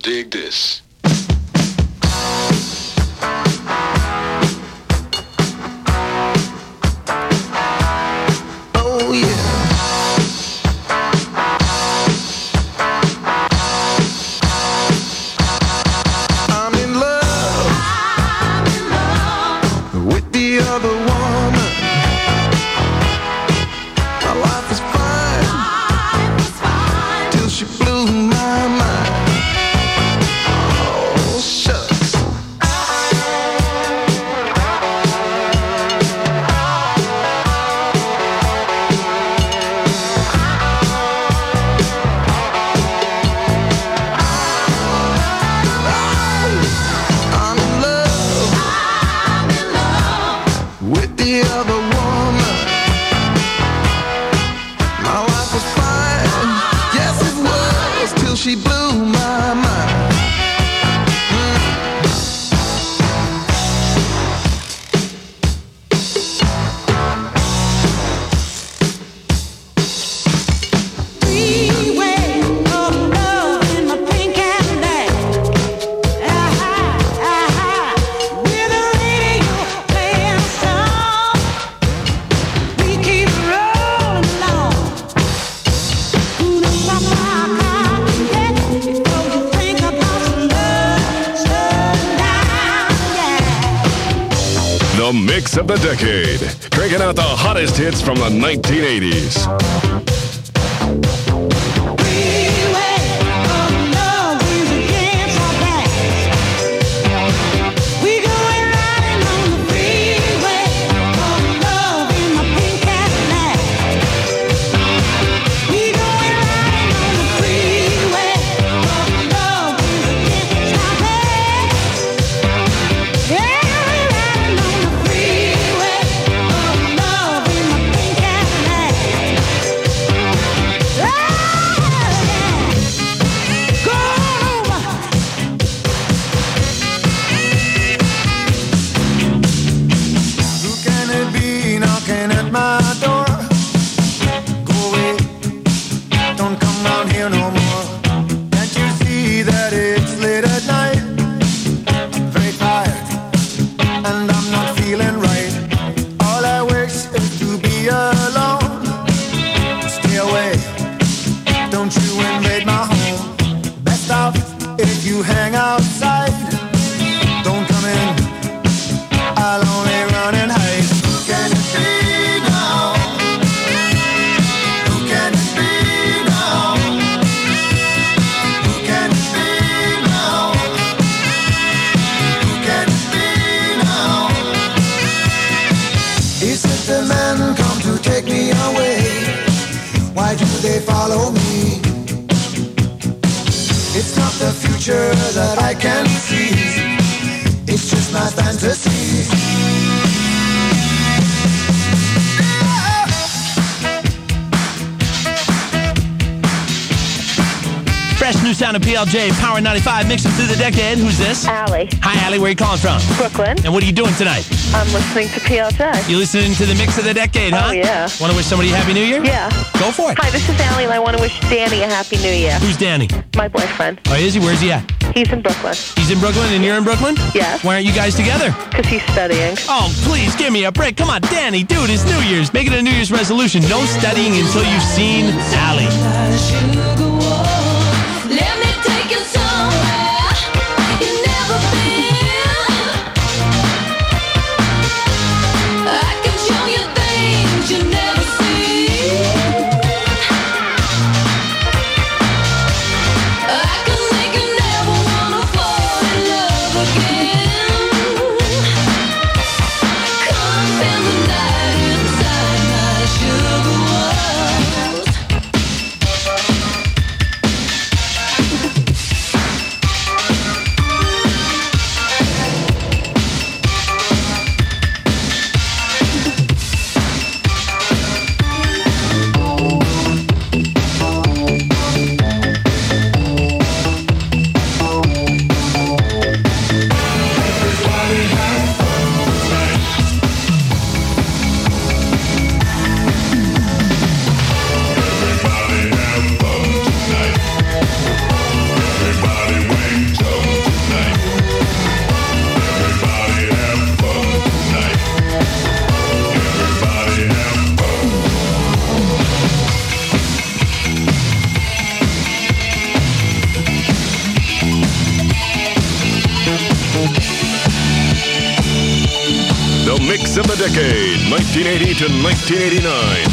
dig this. Oh yeah. I'm in love with the other woman. My life is fine till she blew my mind. Oh shucks. I'm in love with the other woman. My life was fine, yes it was, till she blew my mind. Freeway of love in my pink Cadillac. With the radio playing a song, we keep rolling along. Who knows how far I can get before you think about some love, slow down, yeah. The mix of the decade. Cranking out the hottest hits from the 1980s. Freeway of love is against our back. We going riding on the freeway of love in my pink Cadillac. We going riding on the freeway of love is against our back. Yeah, we riding on the freeway of love in my pink Cadillac. Oh, yeah. Go over. Who can it be knocking at my door? Go away, don't come round here no more. Can't you see that it's late at night? I'm very tired and I'm not feeling right. All I wish is to be alone. Stay away, don't you invade my home. Best off if you hang outside. Don't come in, I'll only run and hide. Who can it be now? Who can it be now? Who can it be now? Who can it be now? Is it the men come to take me away? Why do they follow me? It's not the future that I can see. It's just my fantasy. Fresh new sound of PLJ, Power 95, mixing through the decade. Who's this? Allie, Hi, Allie. Where are you calling from? Brooklyn. And what are you doing tonight? I'm listening to PLJ. You listening to the mix of the decade, huh? Oh, yeah. Want to wish somebody a Happy New Year? Yeah. Go for it. Hi, this is Allie, and I want to wish Danny a Happy New Year. Who's Danny? My boyfriend. Oh, is he? Where's he at? He's in Brooklyn. He's in Brooklyn and you're in Brooklyn? Yes. Why aren't you guys together? Because he's studying. Oh, please give me a break. Come on, Danny, dude, it's New Year's. Make it a New Year's resolution. No studying until you've seen Allie. Let me take you somewhere you've never been. I can show you things you've never seen. I can make you never wanna fall in love again. Come spend the night inside my sugar walls. of the decade, 1980 to 1989.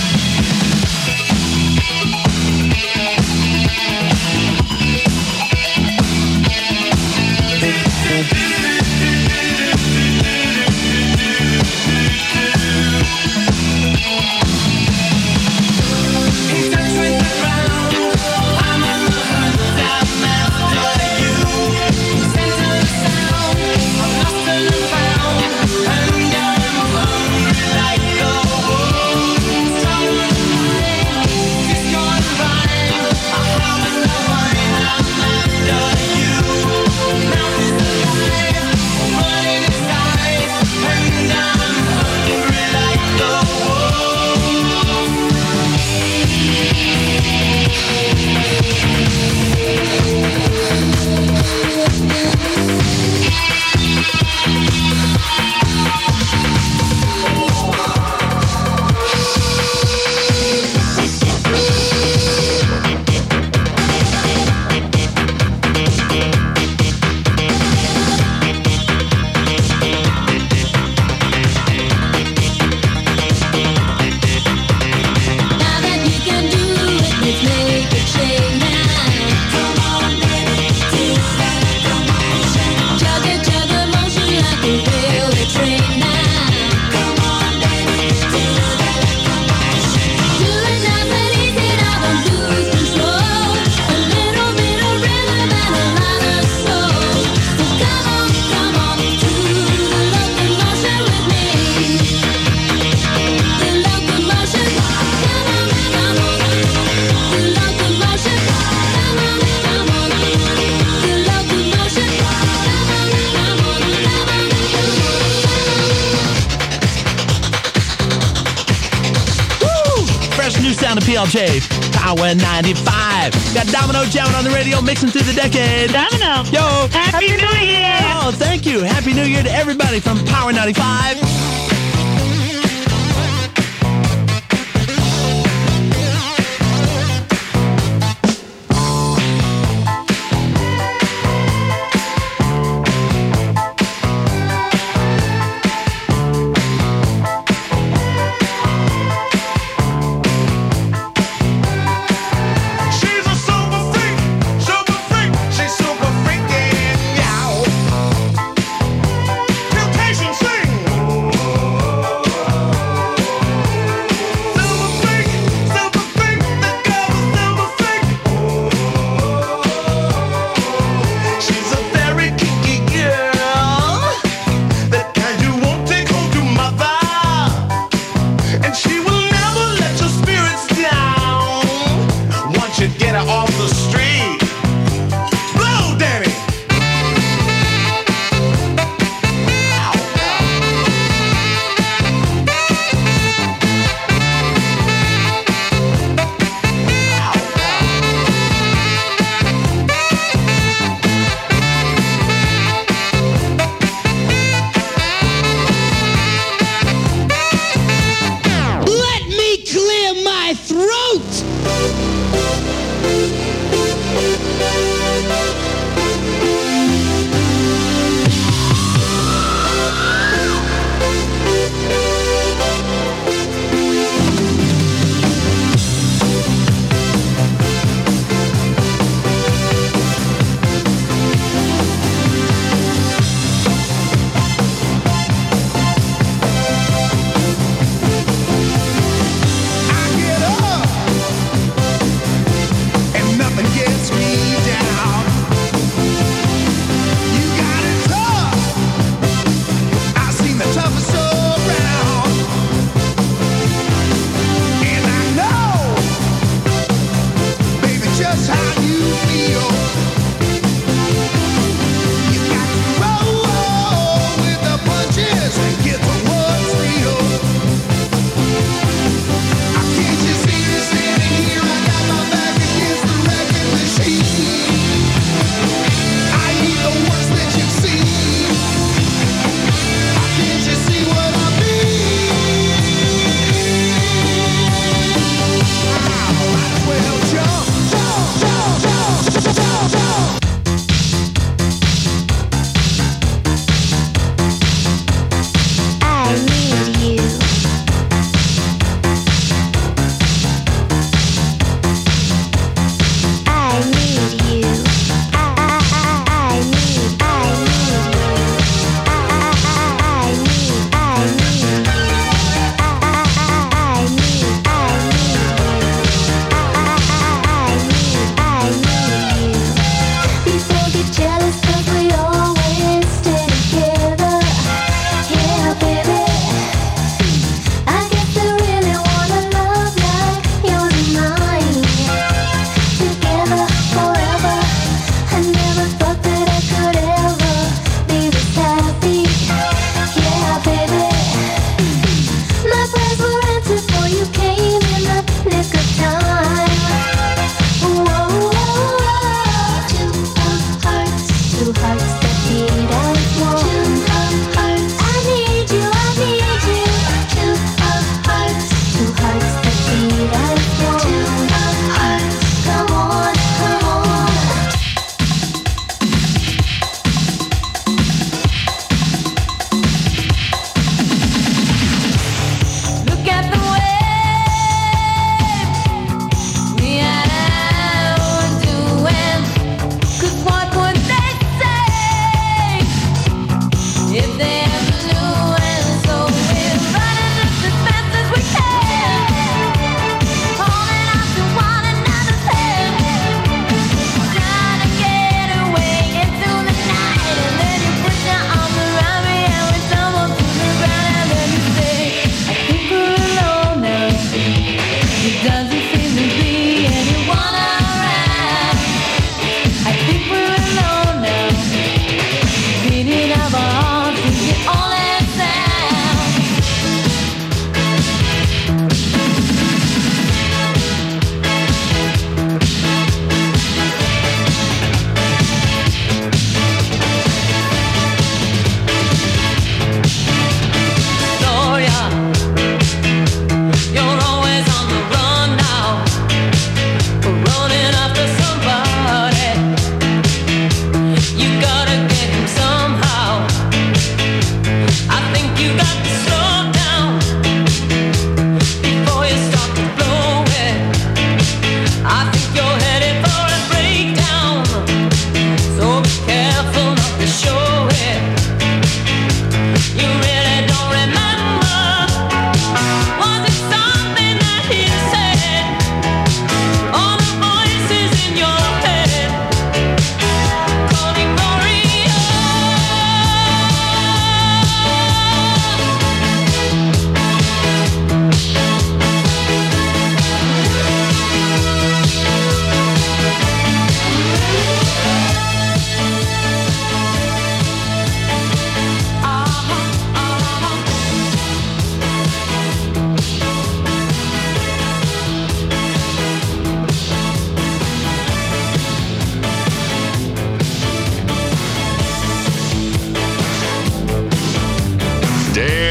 PLJ, Power 95. Got Domino jamming on the radio, mixing through the decade. Domino. Yo. Happy New Year. Oh, thank you. Happy New Year to everybody from Power 95.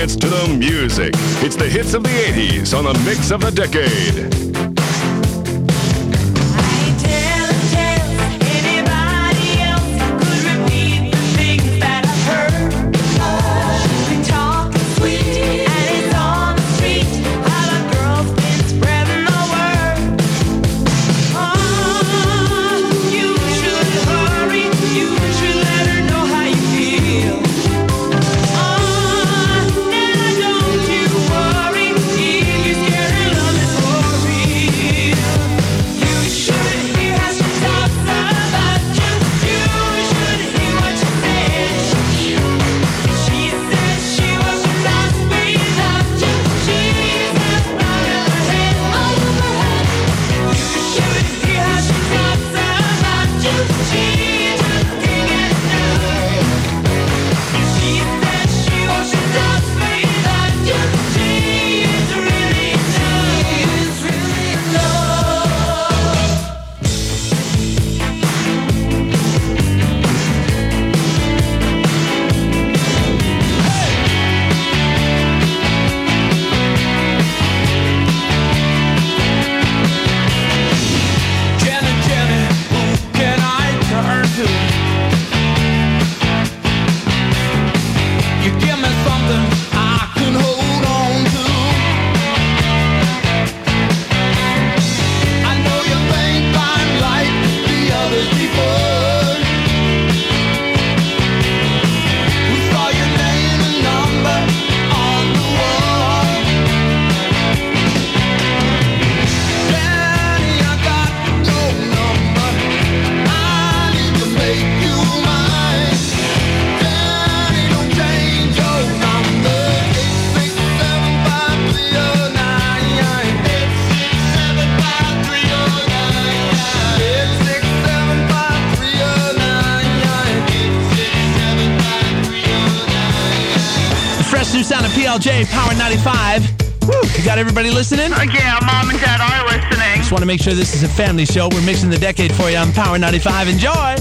dance to the music. It's the hits of the 80s on the Mix of the Decade. PLJ, Power 95. Woo, you got everybody listening? Yeah, Mom and Dad are listening. Just want to make sure this is a family show. We're mixing the decade for you on Power 95. Enjoy!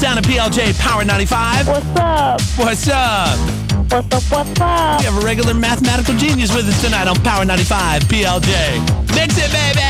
down at PLJ Power 95. What's up? What's up? What's up? What's up? We have a regular mathematical genius with us tonight on Power 95 PLJ. Mix it, baby!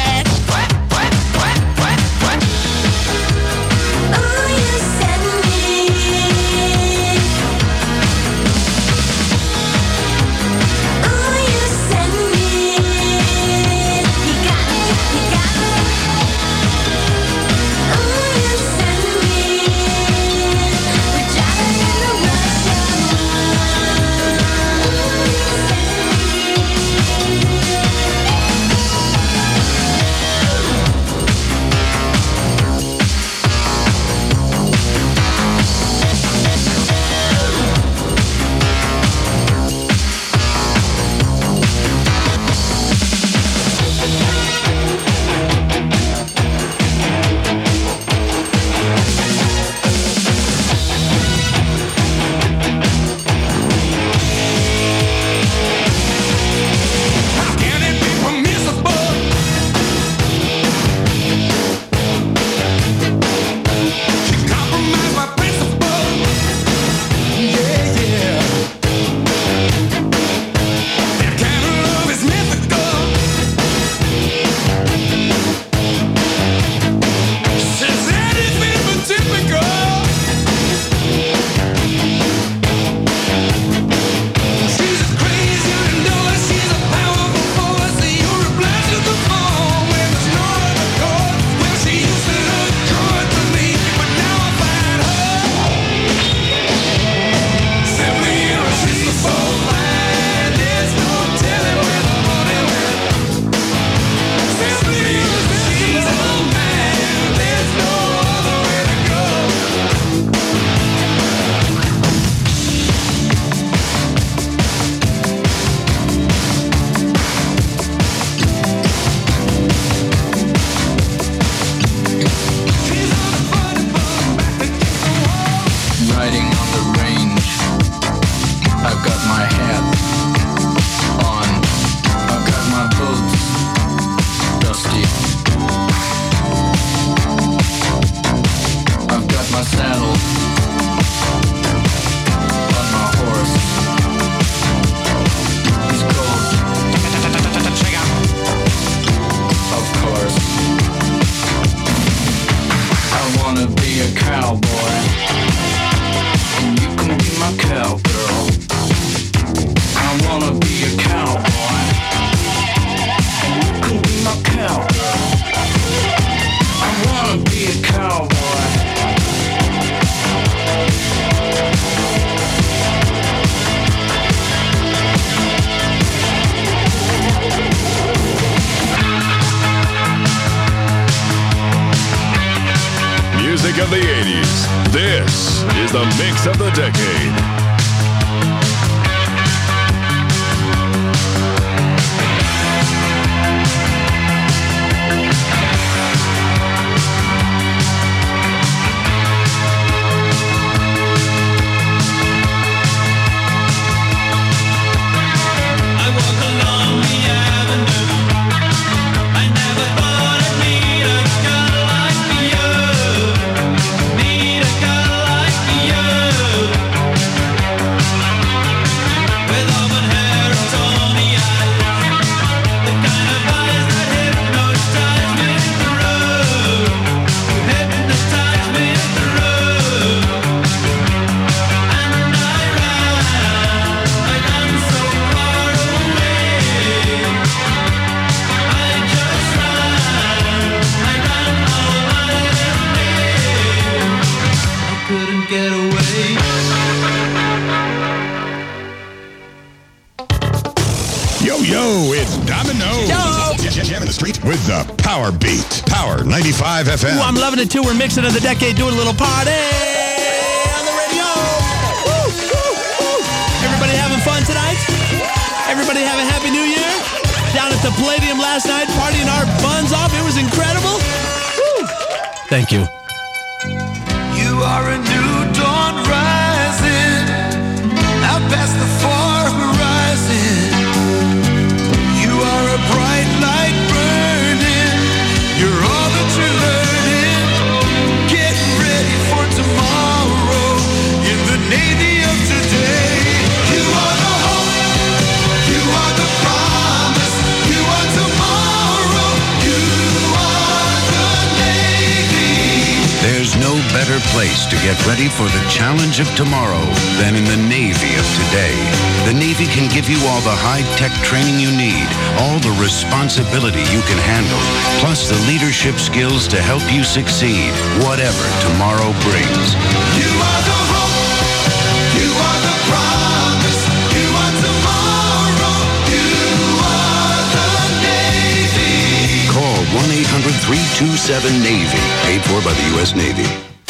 Of the 80s. This is the mix of the decade. Yo, it's Domino. Jamming the street with the Power Beat. Power 95 FM. Ooh, I'm loving it too. We're mixing of the decade, doing a little party on the radio. Woo, woo, woo. Everybody having fun tonight? Everybody have a happy new year? Down at the Palladium last night, partying our buns off. It was incredible. Woo. Thank you. You are a new dawn rising out past the far horizon. You are a bright light burning. You're all that you're learning. Getting ready for tomorrow. place to get ready for the challenge of tomorrow than in the Navy of today. The Navy can give you all the high-tech training you need, all the responsibility you can handle, plus the leadership skills to help you succeed, whatever tomorrow brings. You are the hope. You are the promise. You are tomorrow. You are the Navy. Call 1-800-327-NAVY, paid for by the U.S. Navy.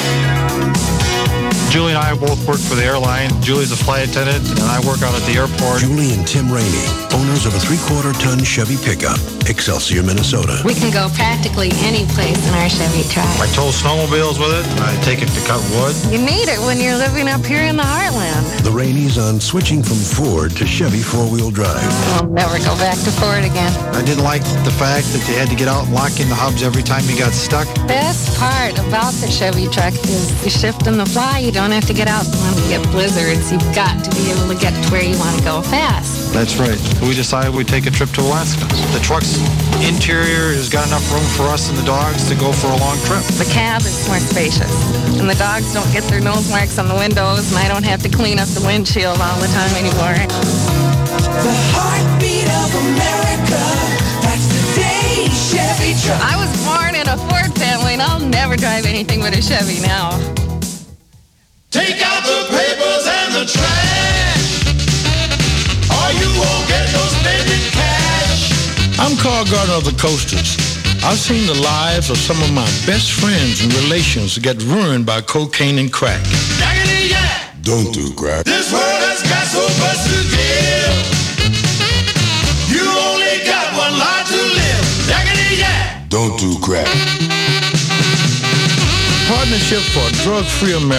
Julie and I both work for the airline. Julie's a flight attendant, and I work out at the airport. Julie and Tim Rainey, owners of a 3/4-ton Chevy pickup, Excelsior, Minnesota. We can go practically any place in our Chevy truck. I tow snowmobiles with it. I take it to cut wood. You need it when you're living up here in the heartland. The Raineys on switching from Ford to Chevy 4-wheel drive. I'll never go back to Ford again. I didn't like the fact that you had to get out and lock in the hubs every time you got stuck. Best part about the Chevy truck is you shift and the fly. You don't have to get out when we get blizzards. You've got to be able to get to where you want to go fast. That's right. We decided we'd take a trip to Alaska. The truck's interior has got enough room for us and the dogs to go for a long trip. The cab is more spacious, and the dogs don't get their nose marks on the windows, and I don't have to clean up the windshield all the time anymore. The heartbeat of America. That's today's Chevy truck. I was born in a Ford family, and I'll never drive anything but a Chevy now. Take out the papers and the trash, or you won't get no spending cash. I'm Carl Gardner of the Coasters. I've seen the lives of some of my best friends and relations get ruined by cocaine and crack. Yaggity yak. Don't do crack. This world has got so much to give. You only got one life to live. Yaggity yak. Don't do crack. Partnership for a Drug-Free America.